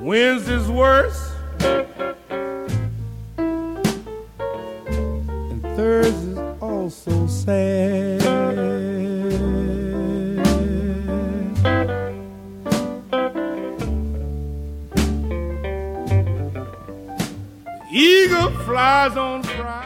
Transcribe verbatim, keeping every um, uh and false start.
Wednesday's worse, and Thursday's also sad. The eagle flies on Friday.